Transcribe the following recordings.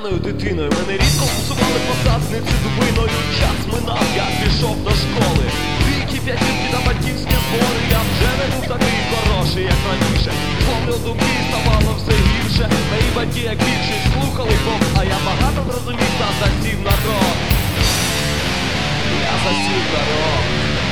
поганою дитиною. Мене рідко кусували посадниці дубиною. Час минав, я пішов до школи. Двійки, п'ятірки та батьківські збори. Я вже не був такий хороший, як раніше. Зловлю думки, ставало все гірше. Мої батьки, як більшість, слухали поп, а я багато зрозумів та засів на крок. Я засів на рок.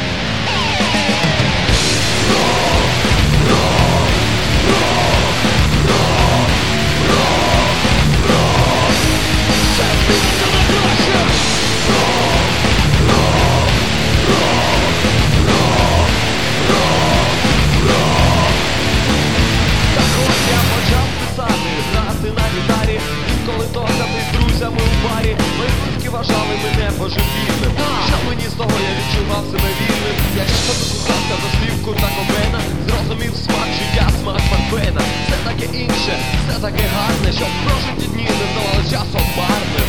Коли токати з друзями у барі, мої близькі вважали мене божевільним. Що мені з того, я відчував себе вільним. Я часто докусався за слів Курта Кобейна, зрозумів смак життя, смак Макбейна. Все таке інше, все таке гарне, щоб прожиті дні не здавали часом марним.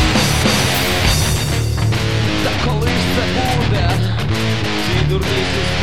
Коли ж це буде, ці дурниці